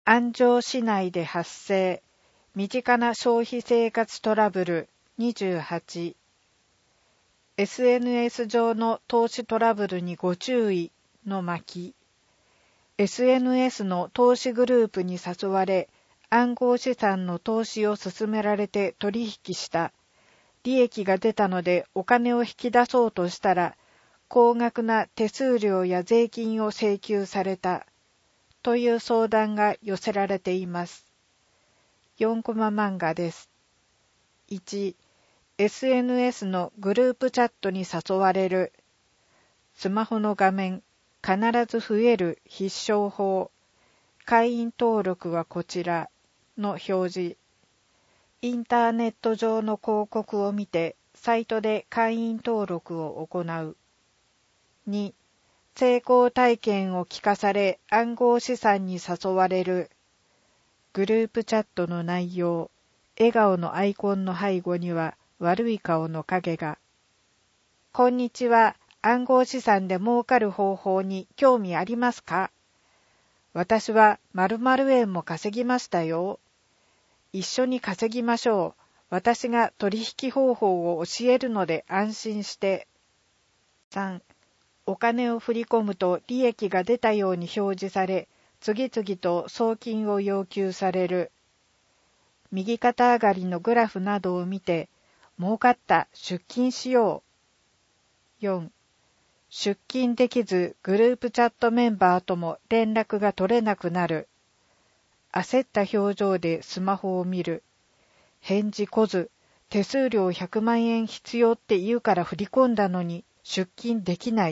安城市内で発生、身近な消費生活トラブル28、SNS 上の投資トラブルにご注意の巻。SNS の投資グループに誘われ、暗号資産の投資を勧められて取引した。利益が出たのでお金を引き出そうとしたら、高額な手数料や税金を請求された。という相談が寄せられています。4コマ漫画です。1、SNS のグループチャットに誘われる。スマホの画面、必ず増える必勝法。会員登録はこちらの表示。インターネット上の広告を見て、サイトで会員登録を行う。2、成功体験を聞かされ暗号資産に誘われる。グループチャットの内容、笑顔のアイコンの背後には悪い顔の影が。こんにちは、暗号資産で儲かる方法に興味ありますか？私は〇〇円も稼ぎましたよ。一緒に稼ぎましょう。私が取引方法を教えるので安心して。3、お金を振り込むと利益が出たように表示され、次々と送金を要求される。右肩上がりのグラフなどを見て、儲かった、出金しよう。4、出金できずグループチャットメンバーとも連絡が取れなくなる。焦った表情でスマホを見る。返事来ず、手数料100万円必要って言うから振り込んだのに出金できない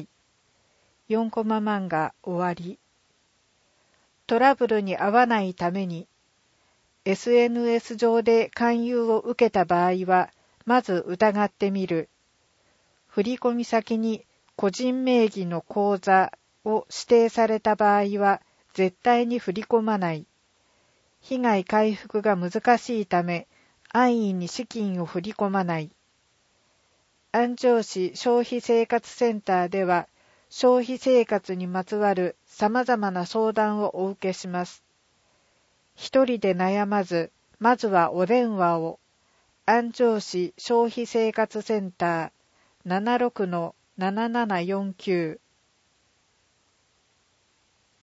。4コマ漫画終わり。トラブルに遭わないために、SNS 上で勧誘を受けた場合は、まず疑ってみる。振込先に個人名義の口座を指定された場合は、絶対に振り込まない。被害回復が難しいため、安易に資金を振り込まない。安城市消費生活センターでは、消費生活にまつわる様々な相談をお受けします。一人で悩まず、まずはお電話を。安城市消費生活センター 76-7749